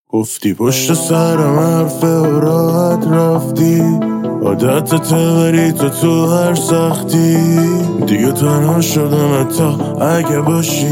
گفتی پشت سرم حرفه و راحت رفتی، عادت بری تو هر سختی. دیگه تنها شدم تا اگه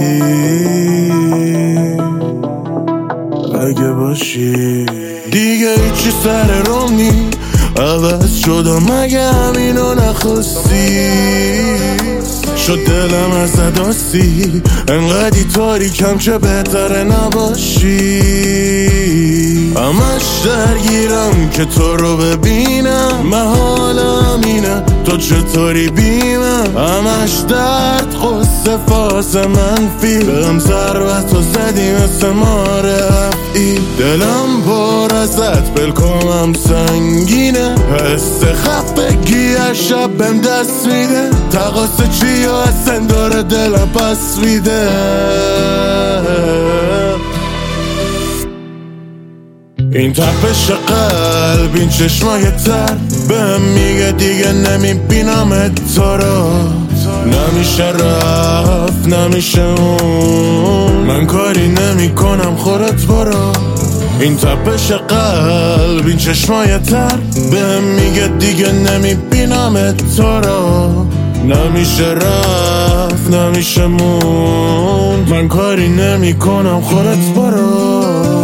باشی دیگه هیچی سر روم نی، عوض شدم اگه همینو نخواستی. شد دلم از نداستی، انقدی تاریکم چه بهتره نباشی. همش درگیرم که تو رو ببینم، محالم اینه تو چطوری بیمم. همش درد قصه فاز منفی، بهم ضربت و زدی مثل ماره افعی. دلم پر ازت بلکمم سنگینه، حس خفگی از شب بهم دست میده. تقاسه چی و اصلا داره دلم پس میده. این تپش قلب، این چشمای تر بهم میگه دیگه نمیبینم تو رو. نمیشه رفت نمیشه اون، من کاری نمی کنم خودت برو. این تپش قلب، این چشمای تر بهم میگه دیگه نمیبینم تو رو. نمیشه رفت نمیشه مون، من کاری نمی کنم خودت برو.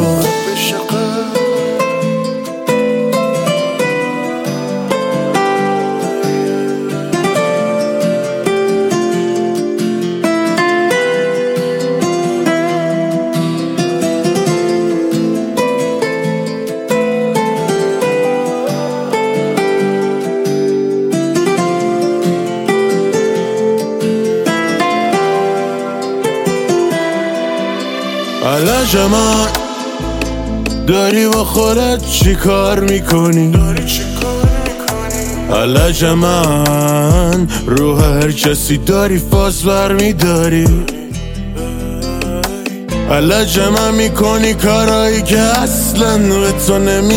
علاج من داری با خودت چی کار میکنی؟ علاج من روح هر کسی داری فاز برمیداری. علاج من میکنی کارایی که اصلا به تو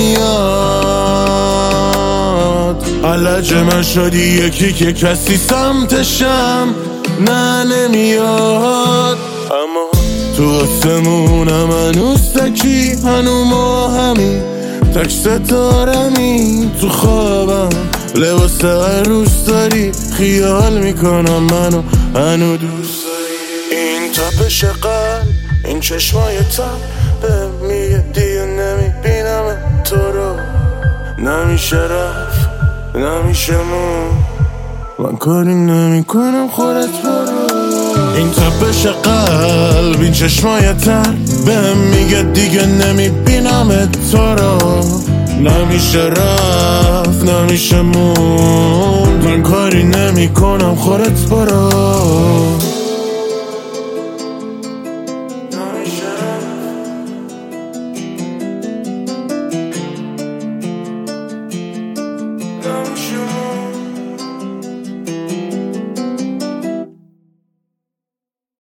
نمیاد. علاج من شدی یکی که کسی سمتشم نمیاد. اما تو آسمونم هنوز تکی، هنو ما همین تک ستارمی. تو خوابم لباس عروس داری، خیال میکنم منو هنو دوست داری. این تپش قلب، این چشمای تب بهم میگه دیگه نمیبینم تو رو. نمیشه رفت نمیشه مون، من کاری نمی کنم خودت برو. این تپش قلب، این چشمای تر بهم میگه دیگه نمیبینم تو رو. نمیشه رفت نمیشه مون، من کاری نمی کنم خودت برو.